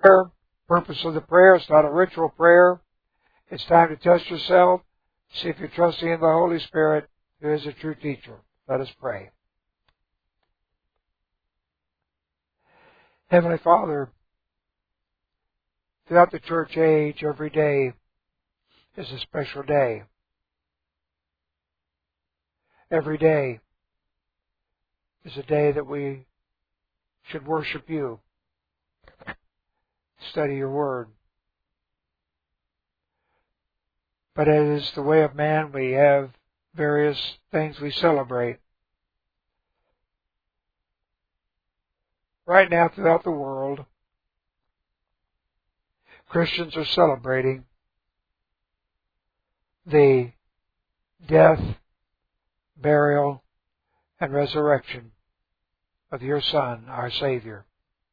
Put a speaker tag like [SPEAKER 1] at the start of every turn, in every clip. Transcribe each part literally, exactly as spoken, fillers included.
[SPEAKER 1] prayer. Purpose of the prayer, it's not a ritual prayer. It's time to test yourself, see if you're trusting in the Holy Spirit, who is a true teacher. Let us pray. Heavenly Father, throughout the church age, every day is a special day. Every day is a day that we should worship you, study your word. But as is the way of man, we have various things we celebrate. Right now, throughout the world, Christians are celebrating the death, burial, and resurrection of your Son, our Savior.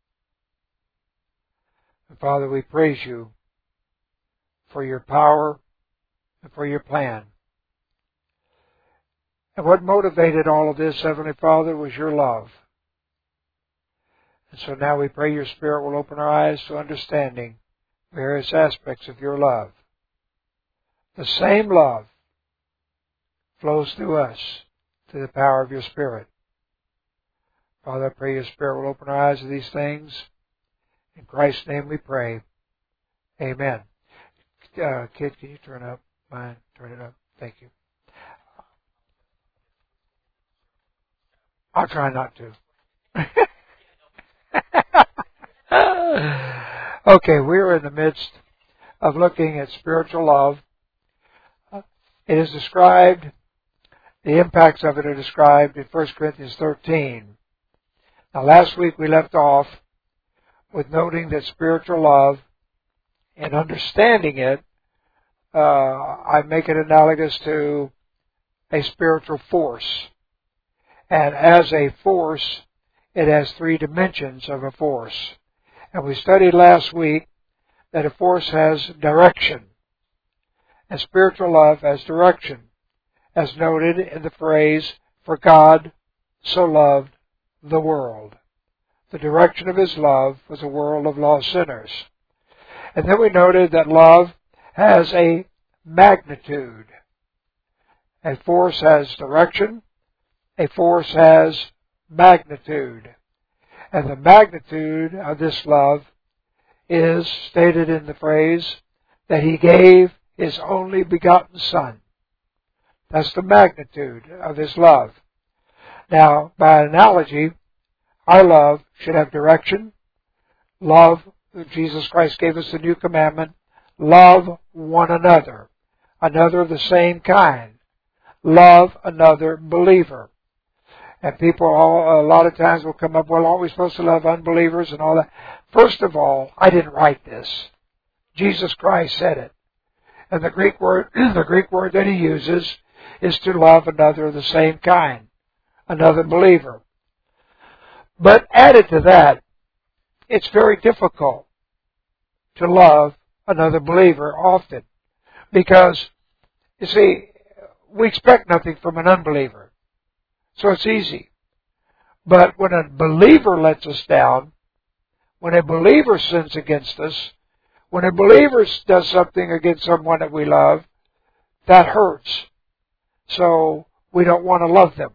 [SPEAKER 1] And Father, we praise you for your power and for your plan. And what motivated all of this, Heavenly Father, was your love. And so now we pray your Spirit will open our eyes to understanding various aspects of your love. The same love flows through us through the power of your Spirit. Father, I pray your Spirit will open our eyes to these things. In Christ's name we pray. Amen. Uh, kid, can you turn up mine? Turn it up. Thank you. I'll try not to. Okay, we're in the midst of looking at spiritual love. It is described, the impacts of it are described in First Corinthians thirteen. Now, last week we left off with noting that spiritual love and understanding it, uh, I make it analogous to a spiritual force. And as a force, it has three dimensions of a force. And we studied last week that a force has direction. And spiritual love has direction, as noted in the phrase, "For God so loved the world." The direction of His love was a world of lost sinners. And then we noted that love has a magnitude. A force has direction. A force has magnitude. And the magnitude of this love is stated in the phrase that He gave His only begotten Son. That's the magnitude of His love. Now, by analogy, our love should have direction. Love, Jesus Christ gave us the new commandment, love one another, another of the same kind. Love another believer. And people all, a lot of times will come up, well, aren't we supposed to love unbelievers and all that? First of all, I didn't write this. Jesus Christ said it. And the Greek word, the Greek word that He uses is to love another of the same kind, another believer. But added to that, it's very difficult to love another believer often. Because, you see, we expect nothing from an unbeliever. So it's easy. But when a believer lets us down, when a believer sins against us, when a believer does something against someone that we love, that hurts. So we don't want to love them.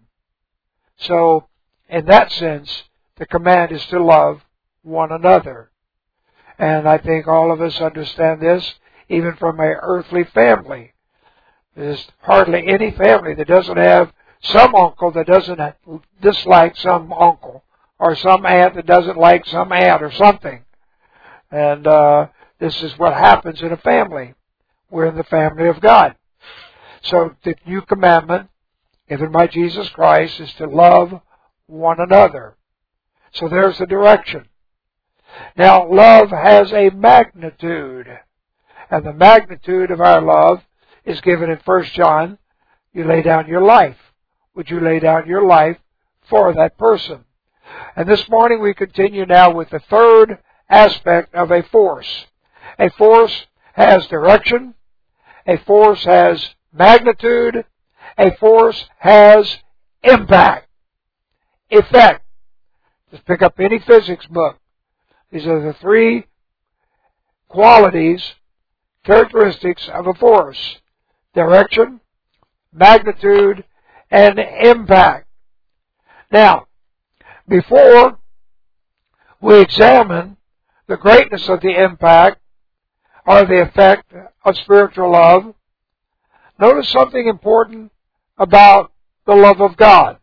[SPEAKER 1] So in that sense, the command is to love one another. And I think all of us understand this, even from an earthly family. There's hardly any family that doesn't have some uncle that doesn't dislike some uncle, or some aunt that doesn't like some aunt or something. And uh, this is what happens in a family. We're in the family of God. So the new commandment given by Jesus Christ is to love one another. So there's the direction. Now, love has a magnitude. And the magnitude of our love is given in First John. You lay down your life. Would you lay down your life for that person? And this morning we continue now with the third aspect of a force. A force has direction. A force has magnitude. A force has impact. Effect. Just pick up any physics book. These are the three qualities, characteristics of a force: direction, magnitude, and impact. Now, before we examine the greatness of the impact or the effect of spiritual love, notice something important about the love of God,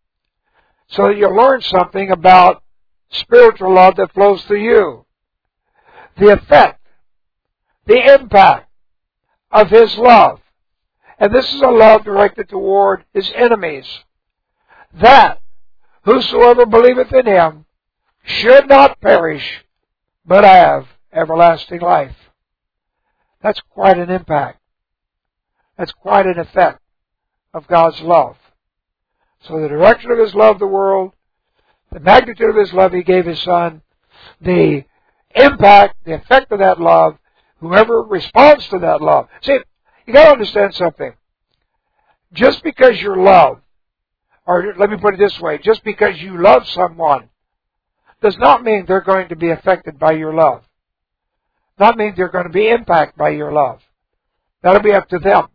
[SPEAKER 1] so that you'll learn something about spiritual love that flows through you. The effect, the impact of His love. And this is a love directed toward His enemies. That whosoever believeth in Him should not perish, but have everlasting life. That's quite an impact. That's quite an effect of God's love. So the direction of His love the world, the magnitude of His love He gave His Son, the impact, the effect of that love, whoever responds to that love. See, you got to understand something. Just because you're loved, or let me put it this way, just because you love someone does not mean they're going to be affected by your love. Not mean they're going to be impacted by your love. That'll be up to them.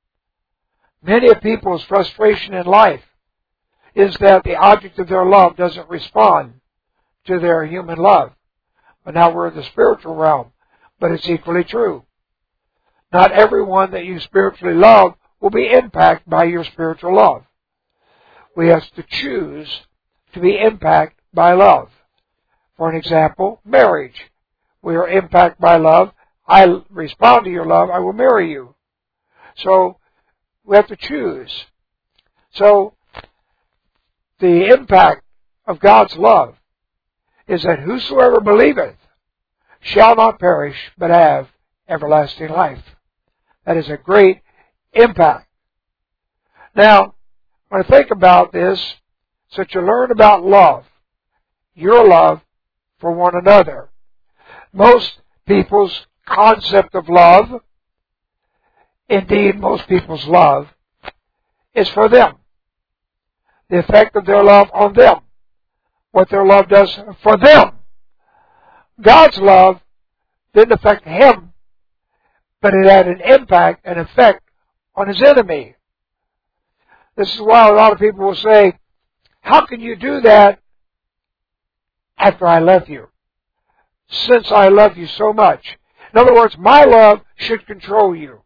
[SPEAKER 1] Many of people's frustration in life is that the object of their love doesn't respond to their human love. But now we're in the spiritual realm, but it's equally true. Not everyone that you spiritually love will be impacted by your spiritual love. We have to choose to be impacted by love. For an example, marriage. We are impacted by love. I respond to your love, I will marry you. So, we have to choose. So, the impact of God's love is that whosoever believeth shall not perish, but have everlasting life. That is a great impact. Now, when I think about this, so that you learn about love, your love for one another. Most people's concept of love, indeed most people's love, is for them. The effect of their love on them. What their love does for them. God's love didn't affect Him, but it had an impact, an effect on His enemy. This is why a lot of people will say, how can you do that after I love you? Since I love you so much. In other words, my love should control you.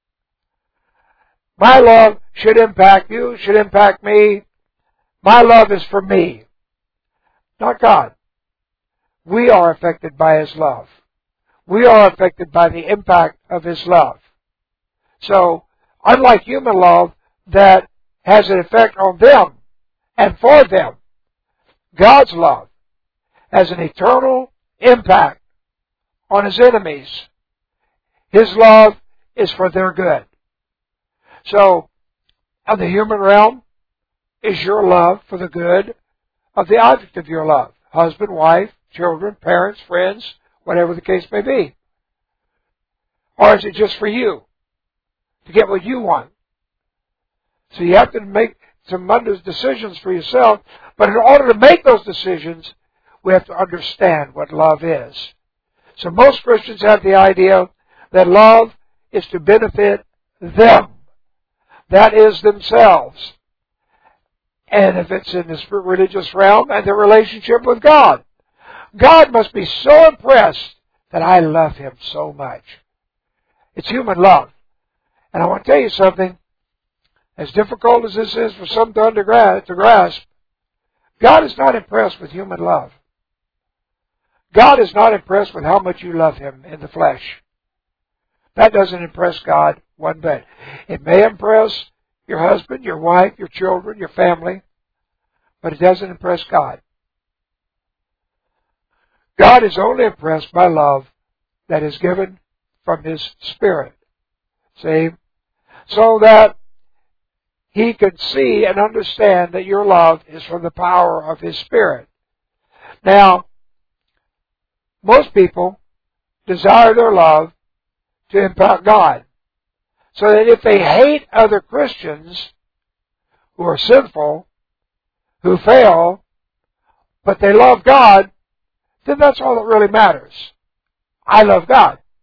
[SPEAKER 1] My love should impact you, should impact me. My love is for me, not God. We are affected by His love. We are affected by the impact of His love. So, unlike human love that has an effect on them and for them, God's love has an eternal impact on His enemies. His love is for their good. So, on the human realm, is your love for the good of the object of your love. Husband, wife, children, parents, friends, whatever the case may be. Or is it just for you? To get what you want? So you have to make some decisions for yourself. But in order to make those decisions, we have to understand what love is. So most Christians have the idea that love is to benefit them. That is themselves. And if it's in the religious realm and their relationship with God, God must be so impressed that I love Him so much. It's human love. And I want to tell you something, as difficult as this is for some to, undergrad, to grasp, God is not impressed with human love. God is not impressed with how much you love Him in the flesh. That doesn't impress God one bit. It may impress your husband, your wife, your children, your family, but it doesn't impress God. God is only impressed by love that is given from His Spirit. See? So that He can see and understand that your love is from the power of His Spirit. Now, most people desire their love to impact God. So that if they hate other Christians who are sinful, who fail, but they love God, then that's all that really matters. I love God.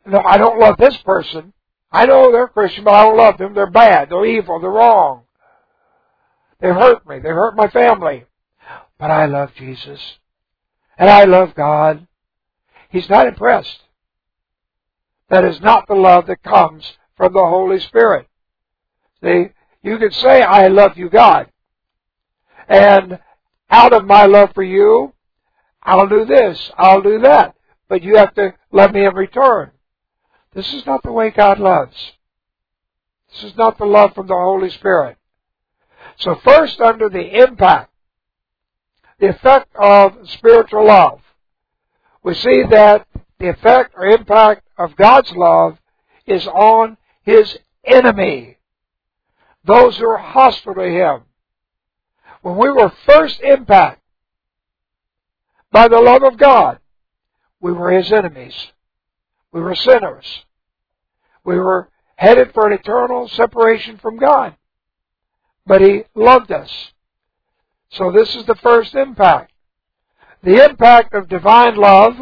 [SPEAKER 1] No, I don't love this person. I know they're Christian, but I don't love them. They're bad. They're evil. They're wrong. They hurt me. They hurt my family. But I love Jesus. And I love God. He's not impressed. That is not the love that comes from the Holy Spirit. See, you can say, I love you, God. And out of my love for you, I'll do this, I'll do that. But you have to love me in return. This is not the way God loves. This is not the love from the Holy Spirit. So first, under the impact, the effect of spiritual love, we see that the effect or impact of God's love is on His enemy, those who are hostile to Him. When we were first impacted by the love of God, we were His enemies. We were sinners. We were headed for an eternal separation from God. But He loved us. So this is the first impact. The impact of divine love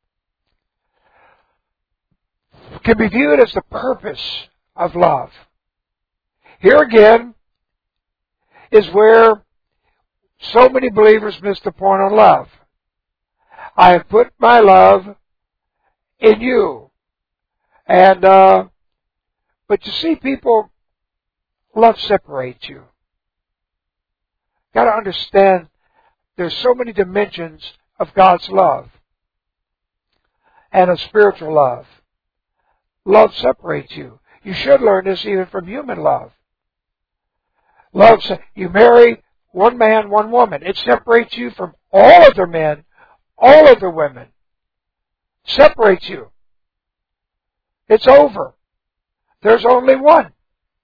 [SPEAKER 1] can be viewed as the purpose of love. Here again is where so many believers miss the point on love. I have put my love in you. And, uh, but you see, people, love separates you. Got to understand there's so many dimensions of God's love and of spiritual love. Love separates you. You should learn this even from human love. Love, you marry one man, one woman. It separates you from all other men, all other women. Separates you. It's over. There's only one.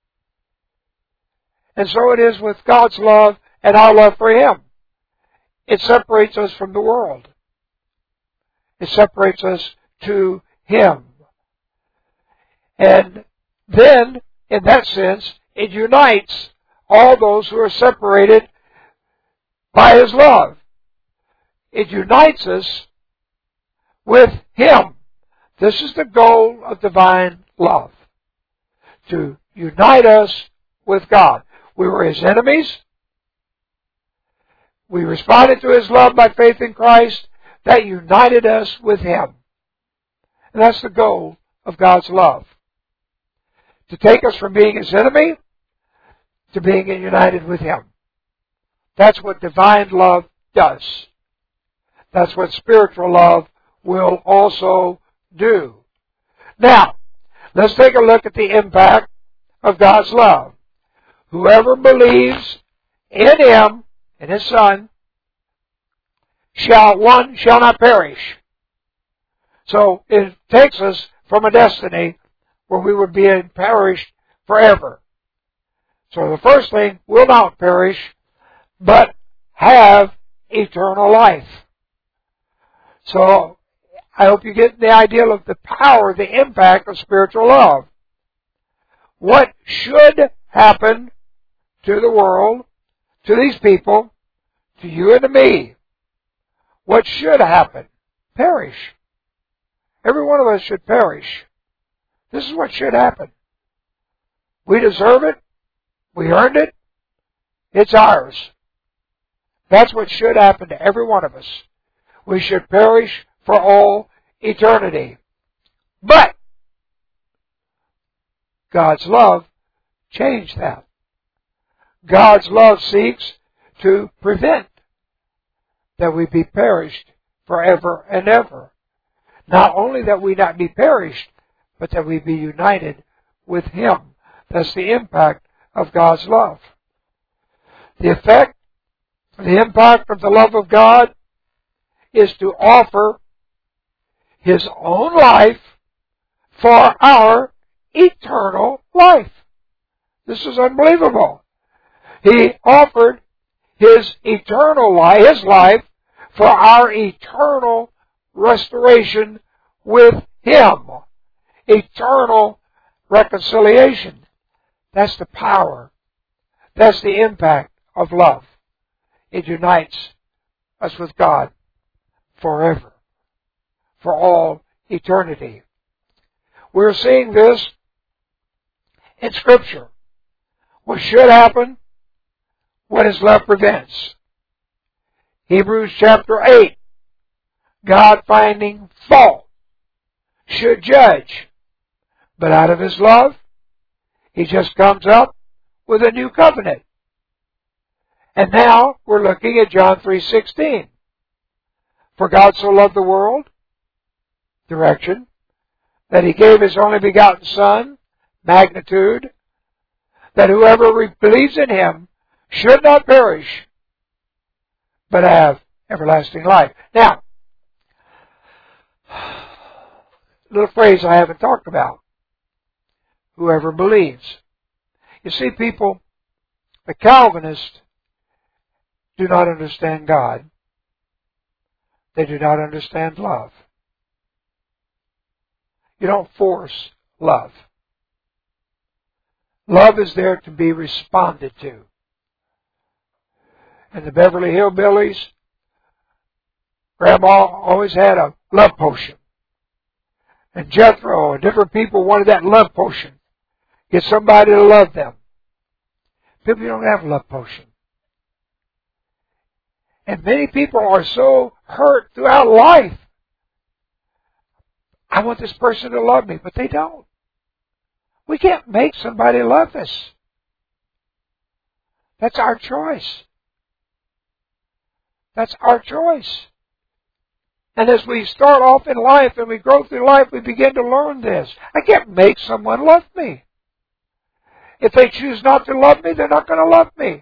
[SPEAKER 1] And so it is with God's love and our love for Him. It separates us from the world. It separates us to Him. And then, in that sense, it unites all those who are separated by His love. It unites us with Him. This is the goal of divine love. To unite us with God. We were His enemies. We responded to His love by faith in Christ. That united us with Him. And that's the goal of God's love. To take us from being His enemy to being united with Him. That's what divine love does. That's what spiritual love will also do. Now, let's take a look at the impact of God's love. Whoever believes in Him, in His Son, shall, one, shall not perish. So it takes us from a destiny where we would be perished forever. So the first thing, will not perish, but have eternal life. So I hope you get the idea of the power, the impact of spiritual love. What should happen to the world, to these people, to you and to me? What should happen? Perish. Every one of us should perish. This is what should happen. We deserve it. We earned it. It's ours. That's what should happen to every one of us. We should perish for all eternity. But God's love changed that. God's love seeks to prevent that we be perished forever and ever. Not only that we not be perished, but that we be united with Him. That's the impact of God's love. The effect, the impact of the love of God is to offer His own life for our eternal life. This is unbelievable. He offered His eternal life, His life, for our eternal restoration with Him. Eternal reconciliation. That's the power. That's the impact of love. It unites us with God forever. For all eternity. We're seeing this in Scripture. What should happen, what is left prevents. Hebrews chapter eight, God finding fault should judge. But out of His love, He just comes up with a new covenant. And now we're looking at John three sixteen. For God so loved the world, direction, that He gave His only begotten Son, magnitude, that whoever believes in Him should not perish, but have everlasting life. Now, a little phrase I haven't talked about. Whoever believes. You see, people, the Calvinists do not understand God. They do not understand love. You don't force love. Love is there to be responded to. And the Beverly Hillbillies, Grandma always had a love potion. And Jethro and different people wanted that love potion. Get somebody to love them. People don't have a love potion. And many people are so hurt throughout life. I want this person to love me, but they don't. We can't make somebody love us. That's our choice. That's our choice. And as we start off in life and we grow through life, we begin to learn this. I can't make someone love me. If they choose not to love me, they're not going to love me.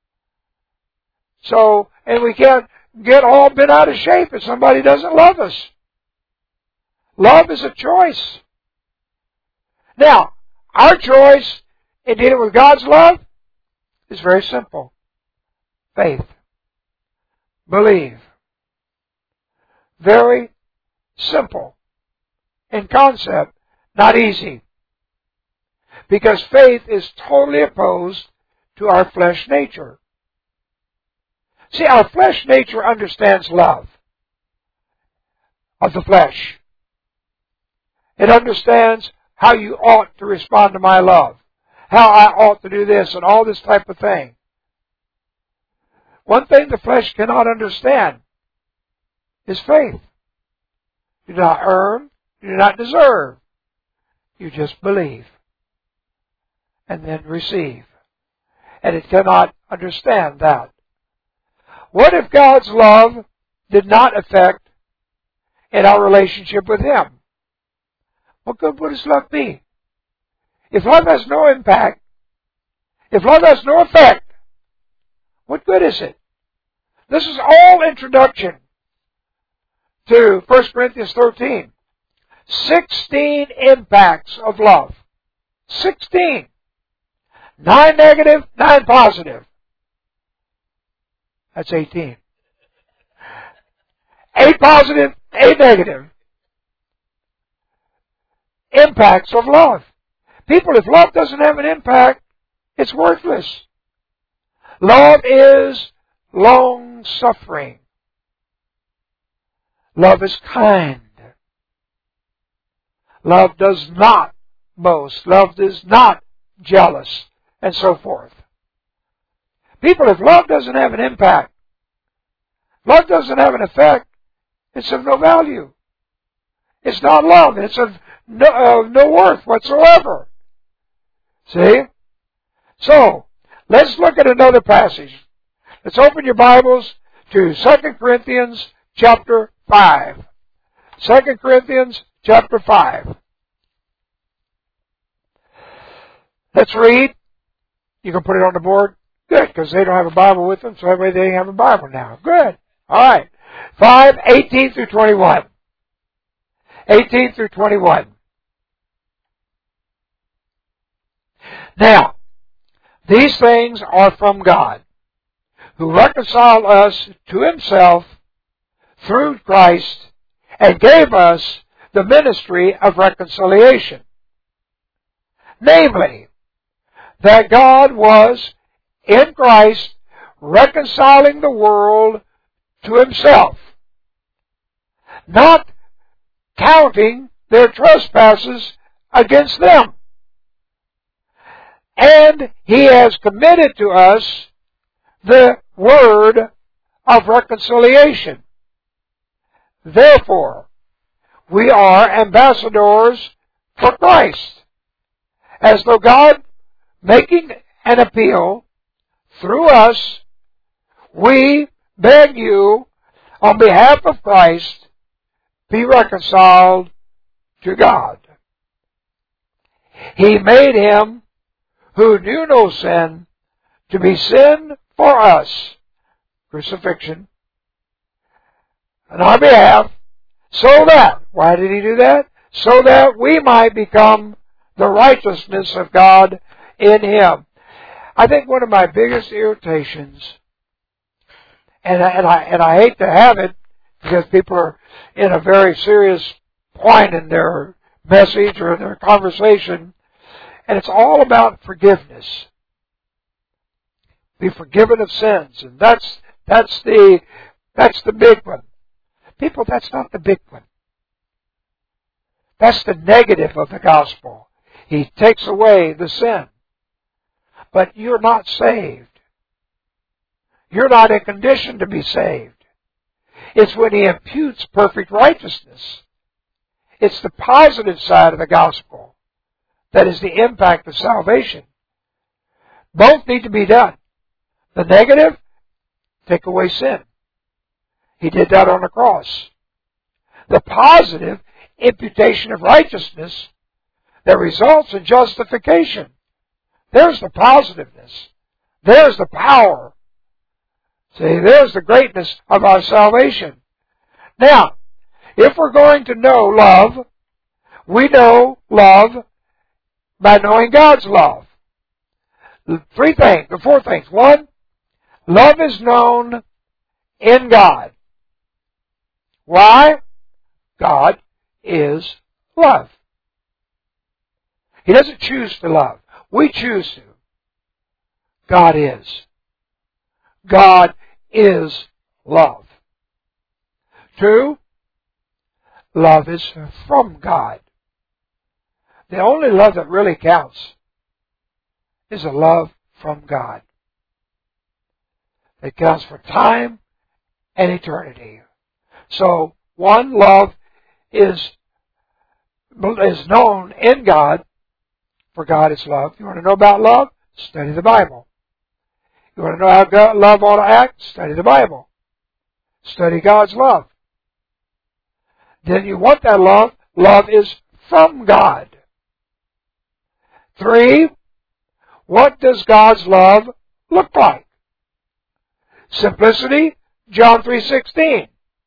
[SPEAKER 1] So, and we can't get all bent out of shape if somebody doesn't love us. Love is a choice. Now, our choice in dealing with God's love is very simple. Faith. Believe. Very simple in concept, not easy. Because faith is totally opposed to our flesh nature. See, our flesh nature understands love of the flesh. It understands how you ought to respond to my love, how I ought to do this, and all this type of thing. One thing the flesh cannot understand is faith. You do not earn, you do not deserve. You just believe and then receive. And it cannot understand that. What if God's love did not affect in our relationship with Him? What good would His love be? If love has no impact, if love has no effect, what good is it? This is all introduction to First Corinthians thirteen. Sixteen impacts of love. Sixteen. Nine negative, nine positive. That's eighteen. Eight positive, eight negative. Impacts of love. People, if love doesn't have an impact, it's worthless. Love is long-suffering. Love is kind. Love does not boast. Love is not jealous, and so forth. People, if love doesn't have an impact, love doesn't have an effect, it's of no value. It's not love. It's of no, uh, no worth whatsoever. See? So, let's look at another passage. Let's open your Bibles to Second Corinthians chapter five. Second Corinthians chapter five. Let's read. You can put it on the board. Good, because they don't have a Bible with them, so everybody they have a Bible now. Good. All right. five, eighteen through twenty-one. eighteen through twenty-one. Now, these things are from God, who reconciled us to Himself through Christ and gave us the ministry of reconciliation. Namely, that God was in Christ reconciling the world to Himself, not counting their trespasses against them. And He has committed to us the word of reconciliation. Therefore, we are ambassadors for Christ, as though God, making an appeal through us, we beg you, on behalf of Christ, be reconciled to God. He made Him who knew no sin to be sin for us, crucifixion, on our behalf, so that, why did He do that? So that we might become the righteousness of God in Him. I think one of my biggest irritations, and I, and I, and I hate to have it, because people are in a very serious point in their message or in their conversation, and it's all about forgiveness. Be forgiven of sins, and that's that's the that's the big one. People, that's not the big one. That's the negative of the gospel. He takes away the sin. But you're not saved. You're not in condition to be saved. It's when He imputes perfect righteousness. It's the positive side of the gospel that is the impact of salvation. Both need to be done. The negative, take away sin. He did that on the cross. The positive, imputation of righteousness that results in justification. There's the positiveness. There's the power. See, there's the greatness of our salvation. Now, if we're going to know love, we know love by knowing God's love. The three things, the four things. One, love is known in God. Why? God is love. He doesn't choose to love. We choose to. God is. God is love. Two, love is from God. The only love that really counts is a love from God. It counts for time and eternity. So, one, love is, is known in God, for God is love. You want to know about love? Study the Bible. You want to know how God, love ought to act? Study the Bible. Study God's love. Then you want that love. Love is from God. Three, what does God's love look like? Simplicity, John three sixteen.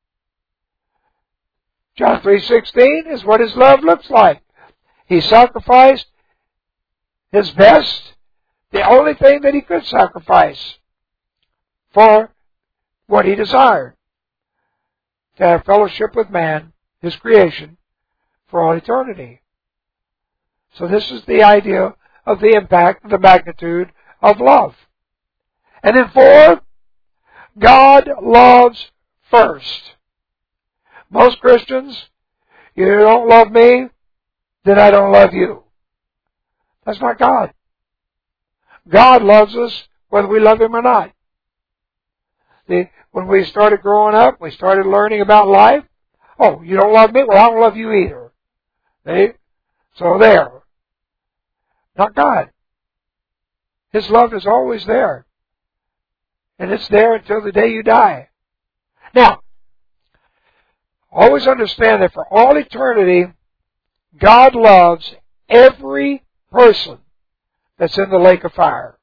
[SPEAKER 1] John three sixteen is what His love looks like. He sacrificed His best, the only thing that He could sacrifice for what He desired. To have fellowship with man, His creation, for all eternity. So this is the idea of the impact, the magnitude of love. And then four, God loves first. Most Christians, you don't love me, then I don't love you. That's not God. God loves us whether we love Him or not. See, when we started growing up, we started learning about life. Oh, you don't love me? Well, I don't love you either. See? So there. Not God. His love is always there. And it's there until the day you die. Now, always understand that for all eternity, God loves every person that's in the lake of fire.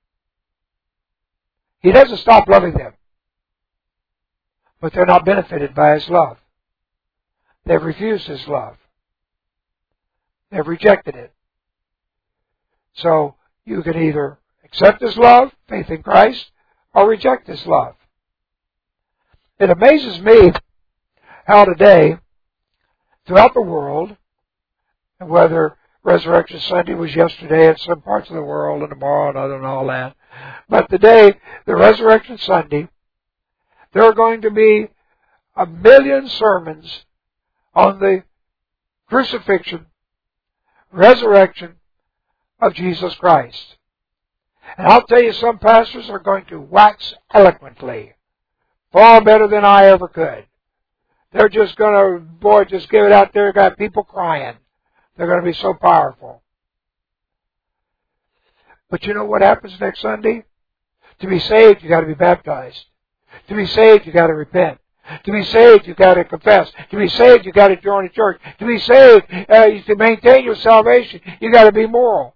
[SPEAKER 1] He doesn't stop loving them. But they're not benefited by His love. They've refused His love. They've rejected it. So you can either accept His love, faith in Christ, or reject His love. It amazes me how today, throughout the world, and whether Resurrection Sunday was yesterday in some parts of the world and tomorrow and other and all that, but today, the Resurrection Sunday, there are going to be a million sermons on the crucifixion, resurrection of Jesus Christ. And I'll tell you, some pastors are going to wax eloquently, far better than I ever could. They're just going to, boy, just give it out there. Got people crying. They're going to be so powerful. But you know what happens next Sunday? To be saved, you got to be baptized. To be saved, you got to repent. To be saved, you got to confess. To be saved, you got to join a church. To be saved, uh, to maintain your salvation, you got to be moral.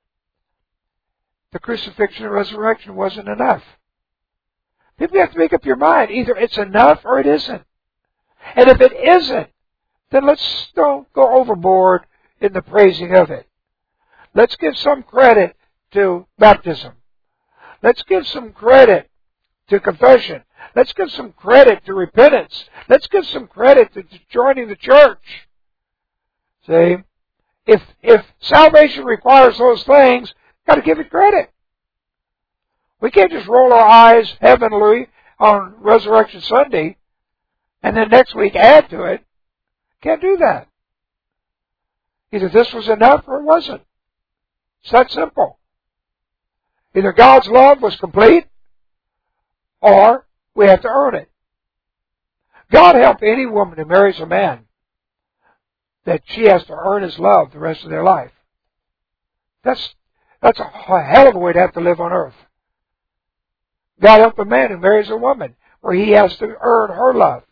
[SPEAKER 1] The crucifixion and resurrection wasn't enough. People have to make up your mind. Either it's enough or it isn't. And if it isn't, then let's don't go overboard in the praising of it. Let's give some credit to baptism. Let's give some credit to confession. Let's give some credit to repentance. Let's give some credit to, to joining the church. See? If, if salvation requires those things, got to give it credit. We can't just roll our eyes heavenly on Resurrection Sunday and then next week add to it. Can't do that. Either this was enough or it wasn't. It's that simple. Either God's love was complete or we have to earn it. God help any woman who marries a man that she has to earn his love the rest of their life. That's, that's a hell of a way to have to live on earth. God help a man who marries a woman where he has to earn her love.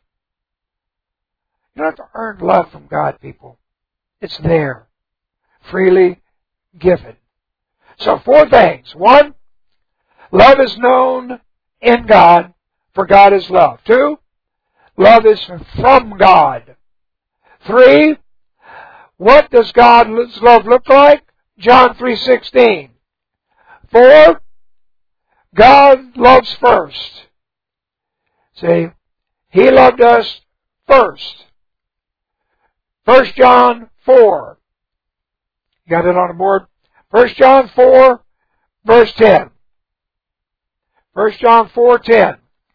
[SPEAKER 1] You don't have to earn love from God, people. It's there. Freely given. So four things. One, love is known in God, for God is love. Two, love is from God. Three, what does God's love look like? John three sixteen. Four, God loves first. See, He loved us first. First John four. You got it on the board? First John four, verse ten. First John four ten.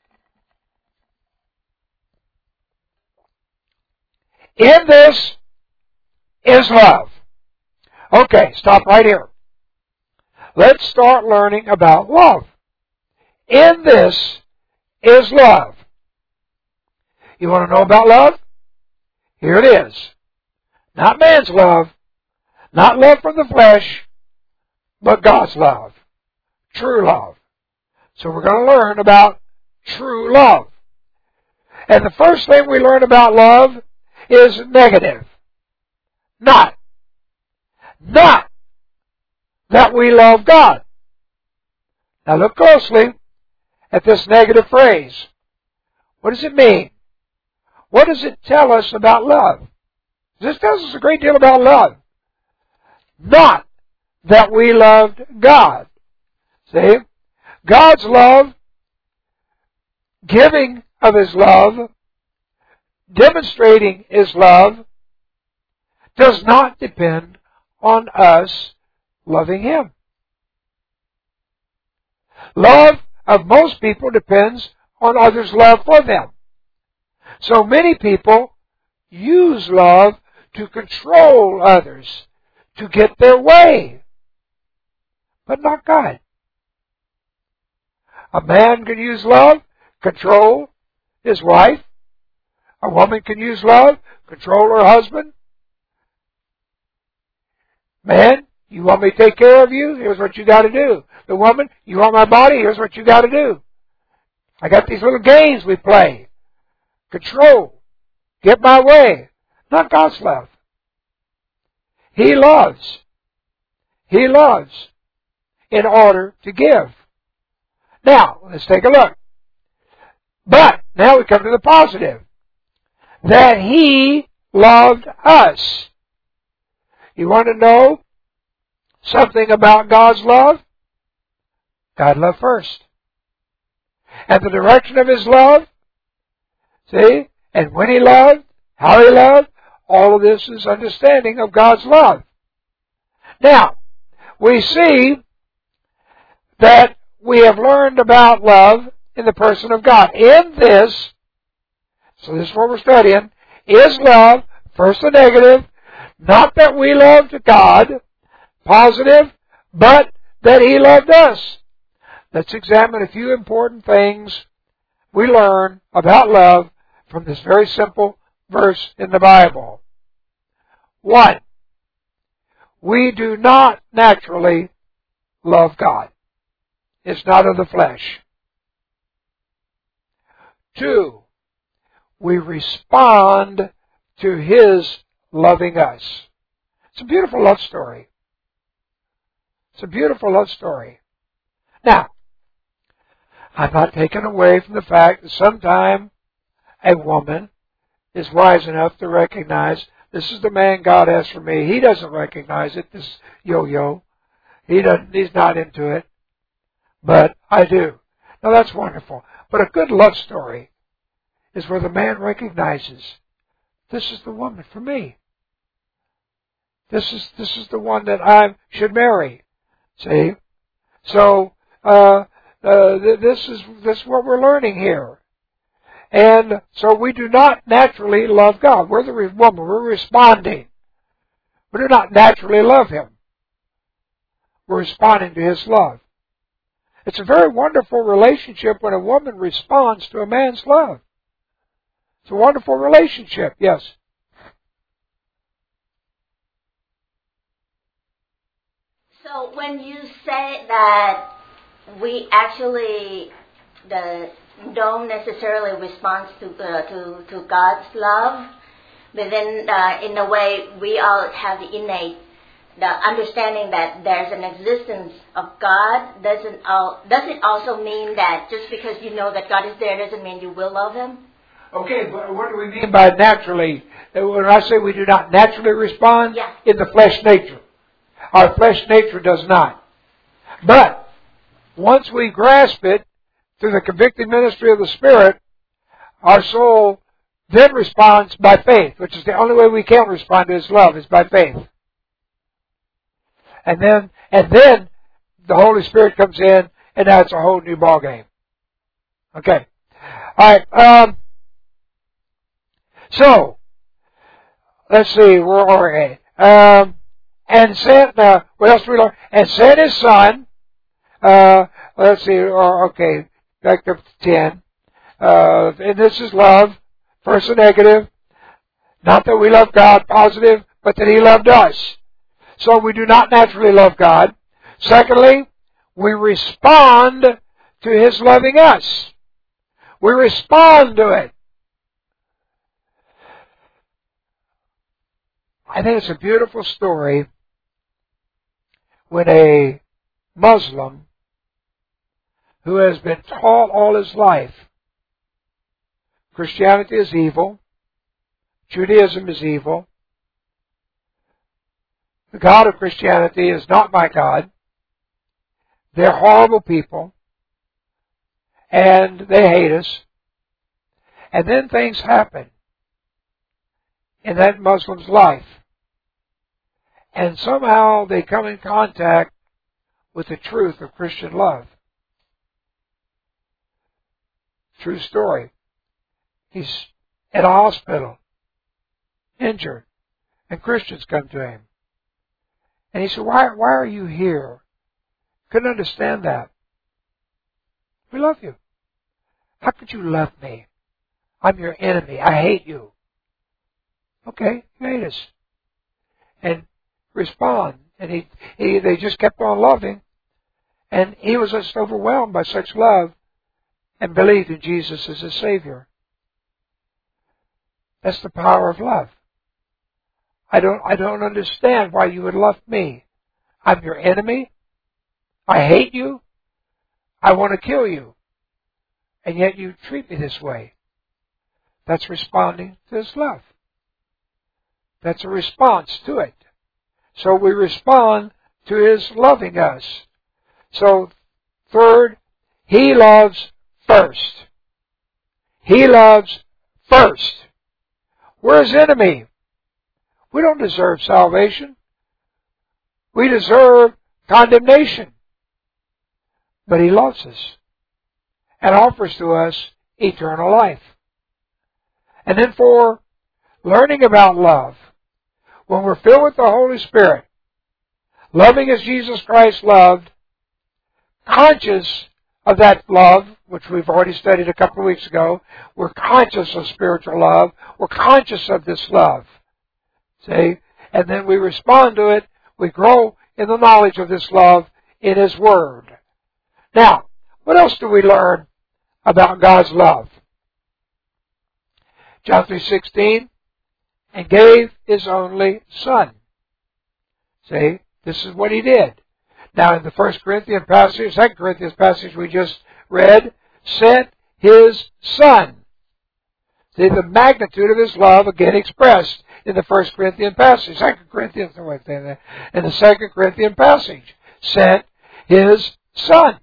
[SPEAKER 1] In this is love. Okay, stop right here. Let's start learning about love. In this is love. You want to know about love? Here it is. Not man's love, not love from the flesh, but God's love. True love. So we're going to learn about true love. And the first thing we learn about love is negative. Not. Not that we love God. Now look closely at this negative phrase. What does it mean? What does it tell us about love? This tells us a great deal about love. Not that we loved God. See? God's love, giving of His love, demonstrating His love, does not depend on us loving Him. Love of most people depends on others' love for them. So many people use love to control others, to get their way, but not God. A man can use love, control his wife. A woman can use love, control her husband. Man, you want me to take care of you? Here's what you got to do. The woman, you want my body? Here's what you got to do. I got these little games we play. Control. Get my way. Not God's love. He loves. He loves in order to give. Now, let's take a look. But, now we come to the positive. That He loved us. You want to know something about God's love? God loved first. And the direction of His love, see, and when He loved, how He loved, all of this is understanding of God's love. Now, we see that we have learned about love in the person of God. In this, so this is what we're studying, is love, first the negative, Not that we loved God, positive, but that He loved us. Let's examine a few important things we learn about love from this very simple verse in the Bible. One, we do not naturally love God. It's not of the flesh. Two, we respond to His loving us. It's a beautiful love story. It's a beautiful love story. Now, I'm not taken away from the fact that sometime a woman is wise enough to recognize this is the man God has for me. He doesn't recognize it, this yo-yo. He doesn't, he's not into it. But I do. Now that's wonderful. But a good love story is where the man recognizes this is the woman for me. This is this is the one that I should marry. See? So uh, uh, this is this is what we're learning here. And so we do not naturally love God. We're the woman. We're responding. We do not naturally love Him. We're responding to His love. It's a very wonderful relationship when a woman responds to a man's love. It's a wonderful relationship, yes.
[SPEAKER 2] So when you say that we actually the, don't necessarily respond to, uh, to to God's love, but then uh, in a way we all have the innate the understanding that there's an existence of God. Doesn't all, does it also mean that just because you know that God is there doesn't mean you will love Him?
[SPEAKER 1] Okay, but what do we mean by naturally? When I say we do not naturally respond,
[SPEAKER 2] yeah.
[SPEAKER 1] in the flesh nature. Our flesh nature does not. But once we grasp it through the convicting ministry of the Spirit, our soul then responds by faith, which is the only way we can respond to His love, is by faith. And then, and then the Holy Spirit comes in, and now it's a whole new ball game. Okay. All right. Um, so, let's see. Where are we? Um, and sent. Uh, what else do we learn? And sent His Son. Uh, let's see. Or, okay, back up to ten. Uh, and this is love. First, a negative. Not that we love God, positive, but that He loved us. So we do not naturally love God. Secondly, we respond to His loving us. We respond to it. I think it's a beautiful story when a Muslim who has been taught all his life Christianity is evil, Judaism is evil, the God of Christianity is not my God. They're horrible people. And they hate us. And then things happen in that Muslim's life. And somehow they come in contact with the truth of Christian love. True story. He's in a hospital, injured, and Christians come to him. And he said, why, why are you here? Couldn't understand that. We love you. How could you love me? I'm your enemy. I hate you. Okay, you hate us. And respond. And he, he, they just kept on loving. And he was just overwhelmed by such love and believed in Jesus as his Savior. That's the power of love. I don't, I don't understand why you would love me. I'm your enemy. I hate you. I want to kill you. And yet you treat me this way. That's responding to His love. That's a response to it. So we respond to His loving us. So, third, He loves first. He loves first. We're His enemy. We don't deserve salvation. We deserve condemnation. But He loves us and offers to us eternal life. And then for learning about love, when we're filled with the Holy Spirit, loving as Jesus Christ loved, conscious of that love, which we've already studied a couple of weeks ago, we're conscious of spiritual love. We're conscious of this love. See? And then we respond to it. We grow in the knowledge of this love in His Word. Now, what else do we learn about God's love? John three sixteen, and gave His only Son. See? This is what He did. Now in the First Corinthians passage, Second Corinthians passage we just read, sent His Son. See, the magnitude of His love again expressed in the First Corinthians passage. Second Corinthians, in the Second Corinthians passage, sent His Son.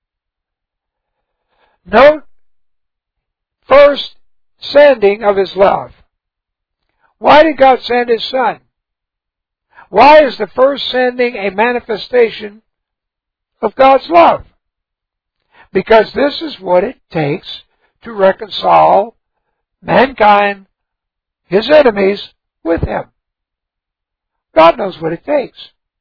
[SPEAKER 1] Note first sending of His love. Why did God send His Son? Why is the first sending a manifestation of God's love? Because this is what it takes to reconcile mankind, His enemies, with Him. God knows what it takes.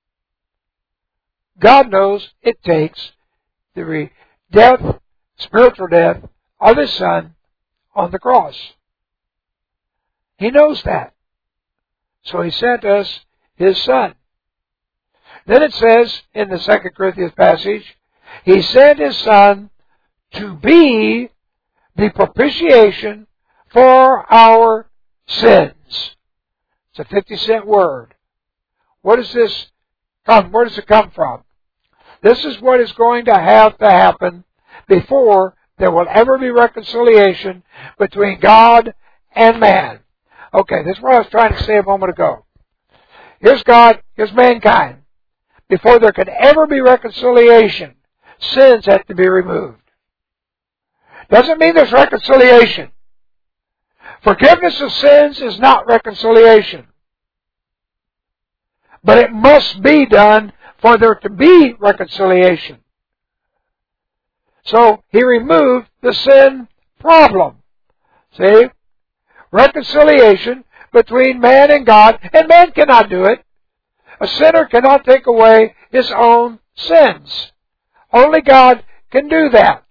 [SPEAKER 1] God knows it takes the re- death, spiritual death of His Son on the cross. He knows that. So He sent us His Son. Then it says in the Second Corinthians passage, He sent His Son to be the propitiation for our sins. It's a fifty cent word. What does this come? Where does it come from? This is what is going to have to happen before there will ever be reconciliation between God and man. Okay, this is what I was trying to say a moment ago. Here's God, here's mankind. Before there could ever be reconciliation, sins have to be removed. Doesn't mean there's reconciliation. Forgiveness of sins is not reconciliation. But it must be done for there to be reconciliation. So He removed the sin problem. See? Reconciliation between man and God, and man cannot do it. A sinner cannot take away his own sins. Only God can do that.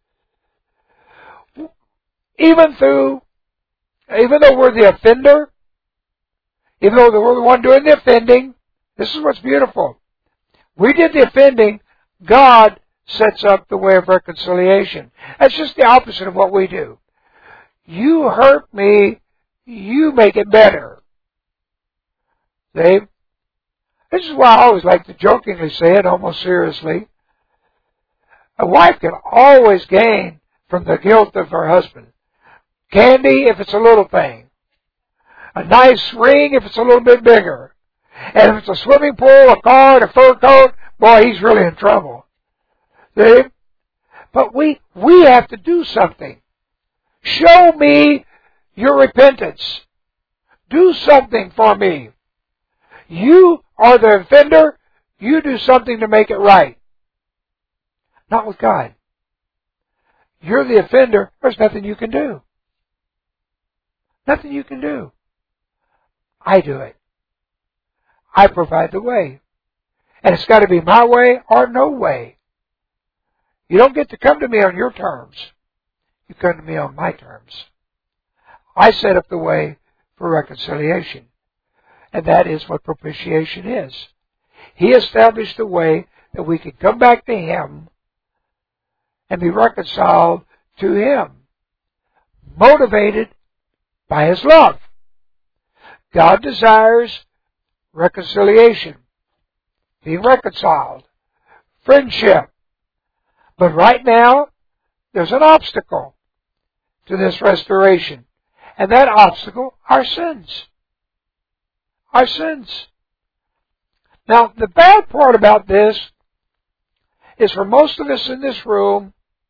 [SPEAKER 1] Even through, even though we're the offender, even though we're the one doing the offending, this is what's beautiful. We did the offending, God sets up the way of reconciliation. That's just the opposite of what we do. You hurt me, you make it better. See? This is why I always like to jokingly say it, almost seriously. A wife can always gain from the guilt of her husband. Candy if it's a little thing. A nice ring if it's a little bit bigger. And if it's a swimming pool, a car, a fur coat, boy, he's really in trouble. See? But we, we have to do something. Show me your repentance. Do something for me. You are the offender. You do something to make it right. Not with God. You're the offender. There's nothing you can do. Nothing you can do. I do it. I provide the way. And it's got to be my way or no way. You don't get to come to me on your terms. You come to me on my terms. I set up the way for reconciliation. And that is what propitiation is. He established a way that we can come back to Him and be reconciled to Him, motivated by His love. God desires reconciliation, being reconciled, friendship. But right now, there's an obstacle to this restoration. And that obstacle, our sins. Our sins. Now, the bad part about this is for most of us in this room,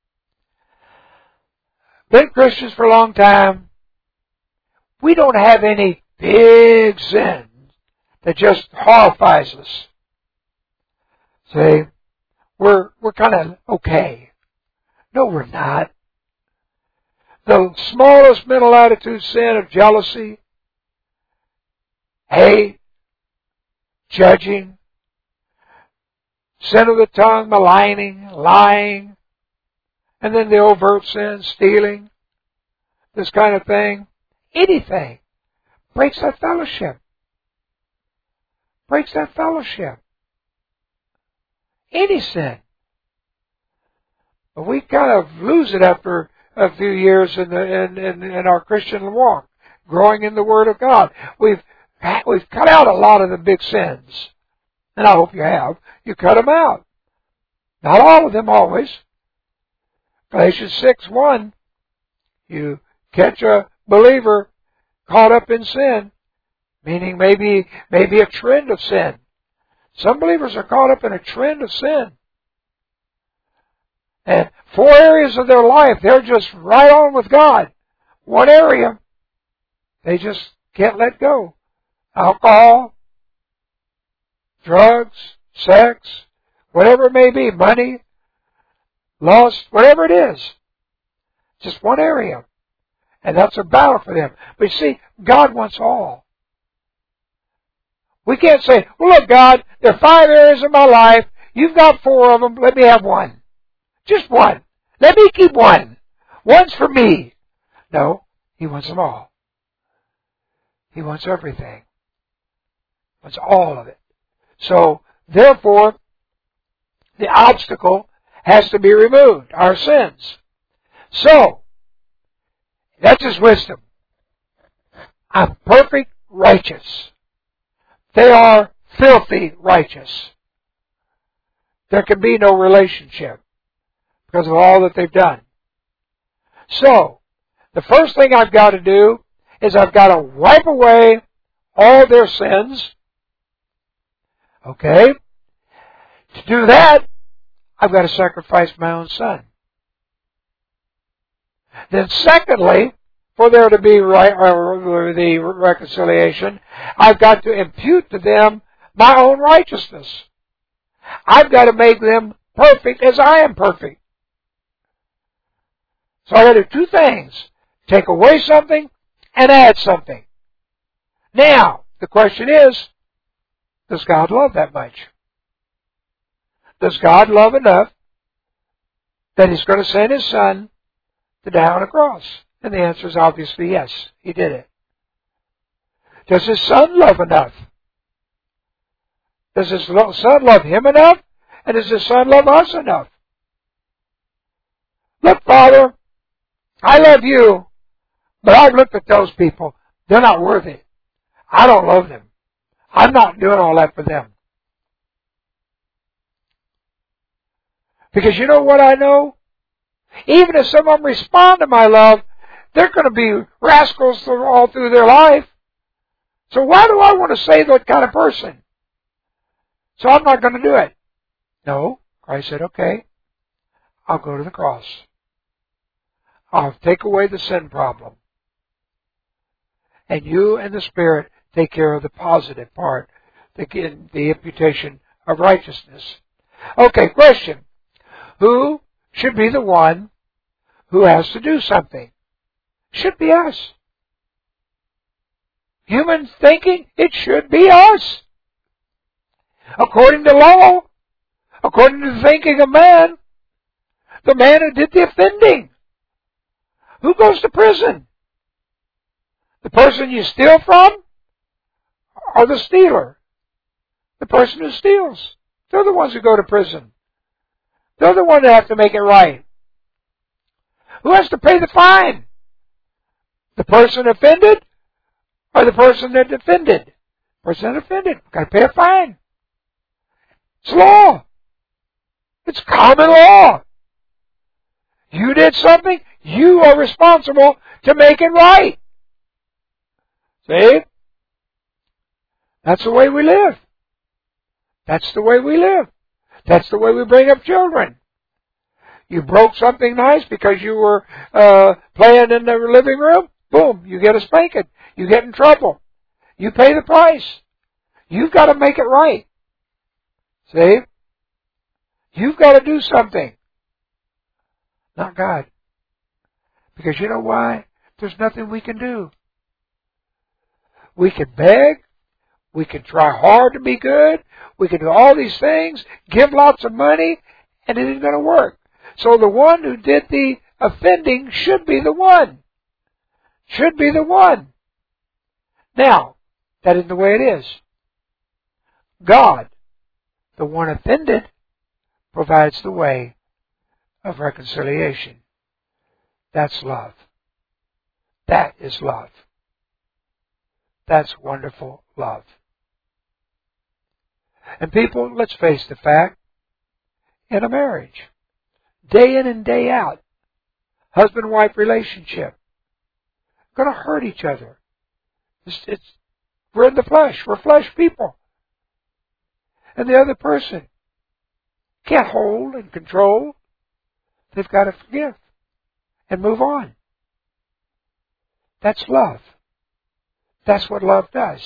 [SPEAKER 1] been Christians for a long time, we don't have any big sin that just horrifies us. See, we're, we're kind of okay. No, we're not. The smallest mental attitude sin of jealousy, hate, judging, sin of the tongue, maligning, lying, and then the overt sin, stealing, this kind of thing. Anything breaks that fellowship. Breaks that fellowship. Any sin. But we kind of lose it after a few years in, the, in, in, in our Christian walk, growing in the Word of God. We've we've cut out a lot of the big sins. And I hope you have. You cut them out. Not all of them always. Galatians six one, you catch a believer caught up in sin, meaning maybe maybe a trend of sin. Some believers are caught up in a trend of sin. And four areas of their life, they're just right on with God. One area, they just can't let go. Alcohol, drugs, sex, whatever it may be, money, lust, whatever it is. Just one area. And that's a battle for them. But you see, God wants all. We can't say, well, look, God, there are five areas of my life. You've got four of them. Let me have one. Just one. Let me keep one. One's for me. No, He wants them all. He wants everything. He wants all of it. So, therefore, the obstacle has to be removed, our sins. So, that's His wisdom. I'm perfect righteous. They are filthy righteous. There can be no relationship because of all that they've done. So, the first thing I've got to do is I've got to wipe away all their sins. Okay? To do that, I've got to sacrifice my own son. Then secondly, for there to be right, or the reconciliation, I've got to impute to them my own righteousness. I've got to make them perfect as I am perfect. So I've got to do two things. Take away something and add something. Now, the question is, does God love that much? Does God love enough that He's going to send His Son to die on a cross? And the answer is obviously yes, He did it. Does His Son love enough? Does His Son love Him enough? And does His Son love us enough? Look, Father, I love you, but I've looked at those people. They're not worthy. I don't love them. I'm not doing all that for them. Because you know what I know? Even if some of them respond to my love, they're going to be rascals all through their life. So why do I want to save that kind of person? So I'm not going to do it. No, Christ said, okay, I'll go to the cross. I'll take away the sin problem. And you and the Spirit take care of the positive part, the, the imputation of righteousness. Okay, question. Who should be the one who has to do something? Should be us. Human thinking, it should be us. According to law, according to the thinking of man, the man who did the offending. Who goes to prison? The person you steal from or the stealer? The person who steals. They're the ones who go to prison. They're the ones that have to make it right. Who has to pay the fine? The person offended or the person that offended? The person that offended. Got to pay a fine. It's law. It's common law. You did something, you are responsible to make it right. See? That's the way we live. That's the way we live. That's the way we bring up children. You broke something nice because you were uh, playing in the living room. Boom, you get a spanking. You get in trouble. You pay the price. You've got to make it right. See? You've got to do something. Not God. Because you know why? There's nothing we can do. We can beg. We can try hard to be good. We can do all these things, give lots of money, and it isn't going to work. So the one who did the offending should be the one. Should be the one. Now, that isn't the way it is. God, the one offended, provides the way of reconciliation. That's love. That is love. That's wonderful love. And people, let's face the fact, in a marriage, day in and day out, husband-wife relationship, going to hurt each other. It's, it's, we're in the flesh. We're flesh people. And the other person can't hold and control. They've got to forgive and move on. That's love. That's what love does.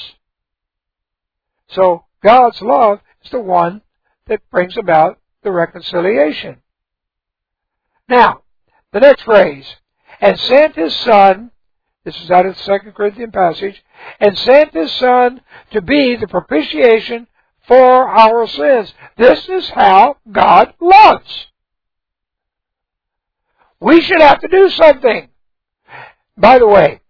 [SPEAKER 1] So God's love is the one that brings about the reconciliation. Now, the next phrase, and sent His Son, this is out of the Second Corinthians passage, and sent His Son to be the propitiation for our sins. This is how God loves. We should have to do something. By the way,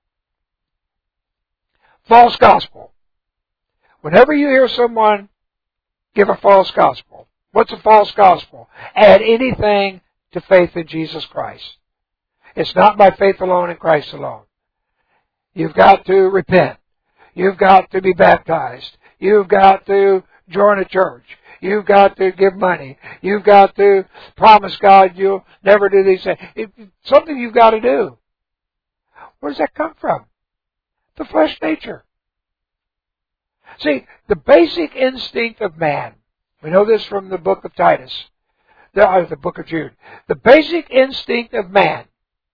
[SPEAKER 1] false gospel. Whenever you hear someone give a false gospel, what's a false gospel? Add anything to faith in Jesus Christ. It's not by faith alone in Christ alone. You've got to repent. You've got to be baptized. You've got to join a church. You've got to give money. You've got to promise God you'll never do these things. It's something you've got to do. Where does that come from? The flesh nature. See, the basic instinct of man, we know this from the book of Titus, the, uh, the book of Jude. The basic instinct of man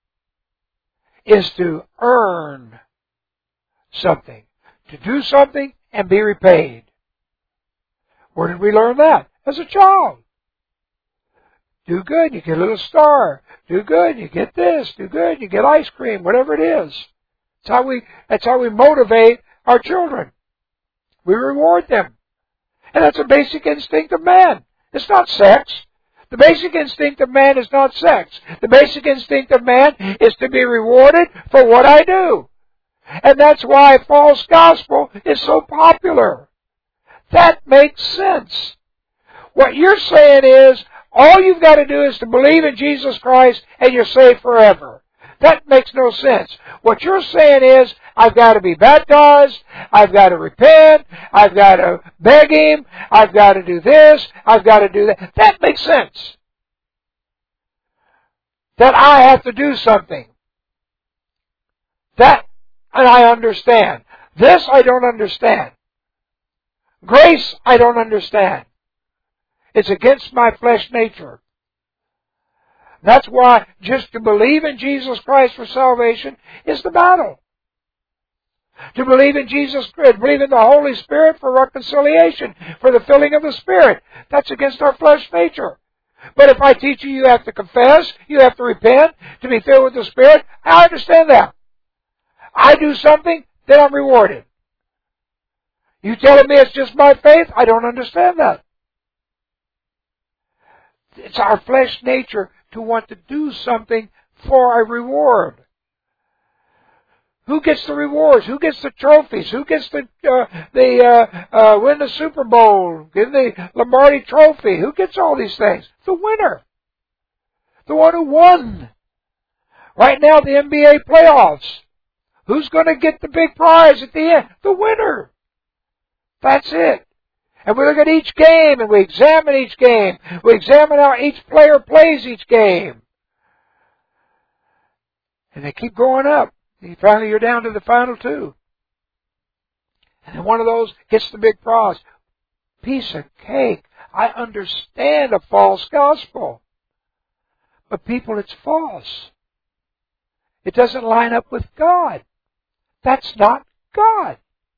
[SPEAKER 1] is to earn something, to do something and be repaid. Where did we learn that? As a child. Do good, you get a little star. Do good, you get this. Do good, you get ice cream, whatever it is. That's how we, that's how we motivate our children. We reward them. And that's a basic instinct of man. It's not sex. The basic instinct of man is not sex. The basic instinct of man is to be rewarded for what I do. And that's why false gospel is so popular. That makes sense. What you're saying is, all you've got to do is to believe in Jesus Christ and you're saved forever. That makes no sense. What you're saying is, I've got to be baptized, I've got to repent, I've got to beg Him, I've got to do this, I've got to do that. That makes sense. That I have to do something. That, and I understand. This I don't understand. Grace I don't understand. It's against my flesh nature. That's why just to believe in Jesus Christ for salvation is the battle. To believe in Jesus Christ, believe in the Holy Spirit for reconciliation, for the filling of the Spirit. That's against our flesh nature. But if I teach you, you have to confess, you have to repent to be filled with the Spirit, I understand that. I do something, then I'm rewarded. You telling me it's just my faith? I don't understand that. It's our flesh nature to want to do something for a reward. Who gets the rewards? Who gets the trophies? Who gets the uh, the uh, uh, win the Super Bowl, get the Lombardi Trophy? Who gets all these things? The winner, the one who won. Right now, the N B A playoffs. Who's going to get the big prize at the end? The winner. That's it. And we look at each game and we examine each game. We examine how each player plays each game. And they keep going up. And finally you're down to the final two. And then one of those gets the big prize. Piece of cake. I understand a false gospel. But people, it's false. It doesn't line up with God. That's not God.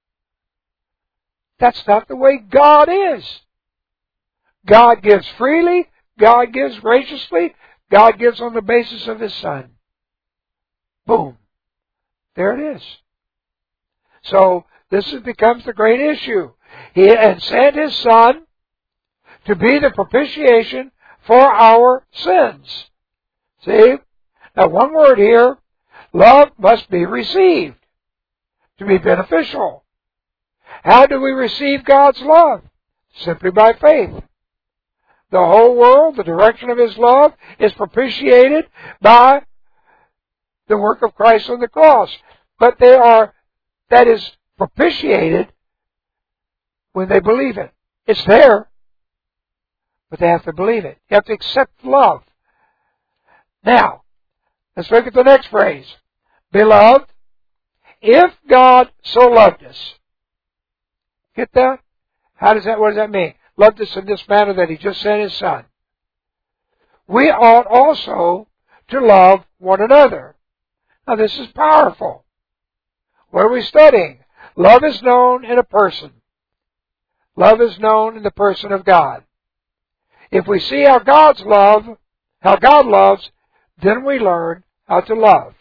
[SPEAKER 1] That's not the way God is. God gives freely. God gives graciously. God gives on the basis of His Son. Boom. There it is. So This is, becomes the great issue. He and sent His Son to be the propitiation for our sins. See? Now one word here, love must be received to be beneficial. How do we receive God's love? Simply by faith. The whole world, the direction of His love, is propitiated by the work of Christ on the cross. But they are, that is propitiated when they believe it. It's there, but they have to believe it. You have to accept love. Now, let's look at the next phrase. Beloved, if God so loved us. Get that? How does that, what does that mean? Loved us in this manner that He just sent His Son. We ought also to love one another. Now this is powerful. What are we studying? Love is known in a person. Love is known in the person of God. If we see how God's love, how God loves, then we learn how to love.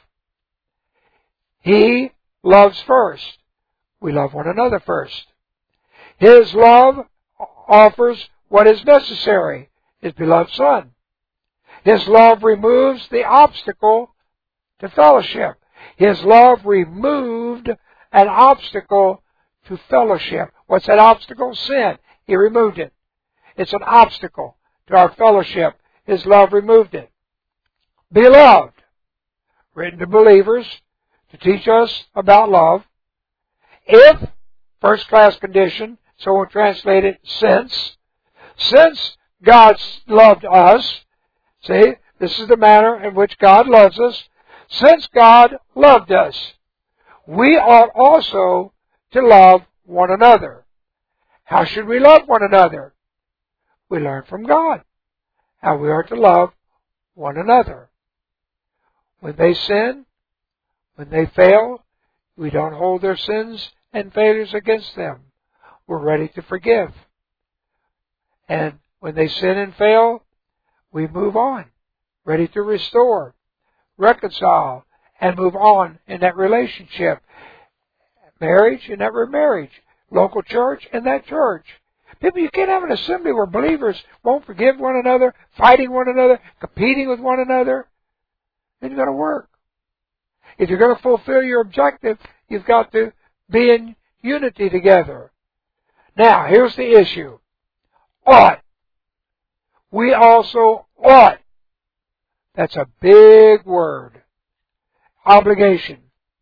[SPEAKER 1] He loves first. We love one another first. His love offers what is necessary, His beloved Son. His love removes the obstacle to fellowship. His love removed an obstacle to fellowship. What's that obstacle? Sin. He removed it. It's an obstacle to our fellowship. His love removed it. Beloved, written to believers to teach us about love. If, first class condition, so we'll translate it, since. Since God loved us, see, this is the manner in which God loves us. Since God loved us, we ought also to love one another. How should we love one another? We learn from God how we are to love one another. When they sin, when they fail, we don't hold their sins and failures against them. We're ready to forgive. And when they sin and fail, we move on, ready to restore, reconcile, and move on in that relationship. Marriage and that marriage. Local church and that church. People, you can't have an assembly where believers won't forgive one another, fighting one another, competing with one another. Then you've got to work. If you're going to fulfill your objective, you've got to be in unity together. Now, here's the issue. Ought. We also ought. That's a big word. Obligation.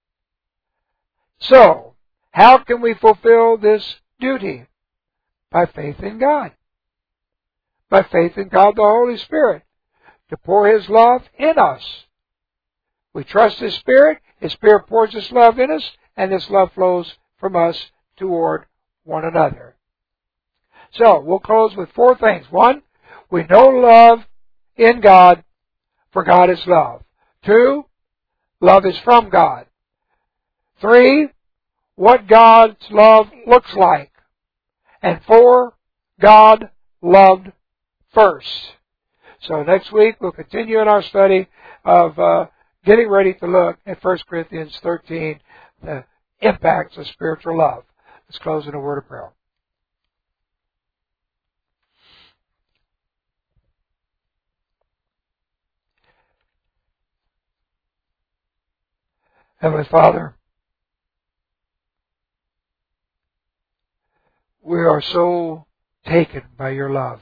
[SPEAKER 1] So, how can we fulfill this duty? By faith in God. By faith in God the Holy Spirit. To pour His love in us. We trust His Spirit. His Spirit pours His love in us. And this love flows from us toward one another. So, we'll close with four things. One, we know love in God, for God is love. Two, love is from God. Three, what God's love looks like. And four, God loved first. So next week we'll continue in our study of uh, getting ready to look at First Corinthians thirteen, the impacts of spiritual love. Let's close in a word of prayer. Heavenly Father, we are so taken by your love.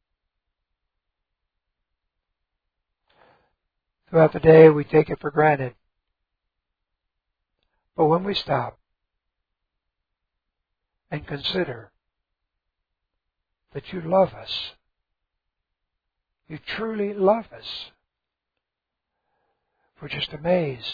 [SPEAKER 1] Throughout the day we take it for granted. But when we stop and consider that you love us, you truly love us, we're just amazed.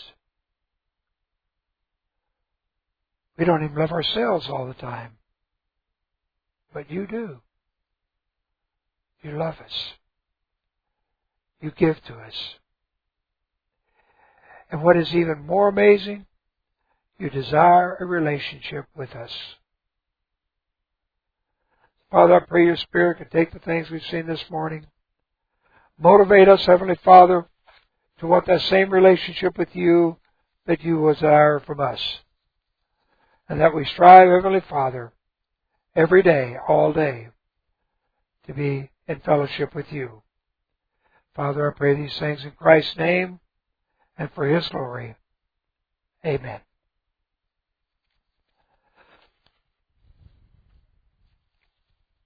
[SPEAKER 1] We don't even love ourselves all the time. But you do. You love us. You give to us. And what is even more amazing, you desire a relationship with us. Father, I pray your Spirit can take the things we've seen this morning, motivate us, Heavenly Father, to want that same relationship with you that you desire from us. and that we strive, Heavenly Father, every day, all day, to be in fellowship with you. Father, I pray these things in Christ's name and for His glory. Amen.